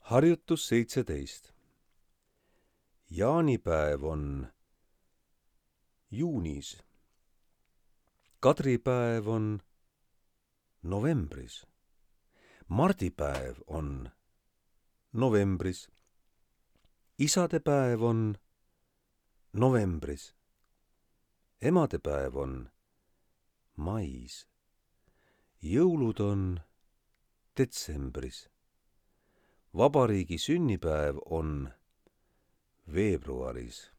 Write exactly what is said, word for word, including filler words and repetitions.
Harjutus seitseteist. Jaanipäev on juunis. Kadripäev on novembris. Mardipäev on novembris. Isadepäev on novembris. Emadepäev on mais. Jõulud on detsembris. Vabariigi sünnipäev on veebruaris.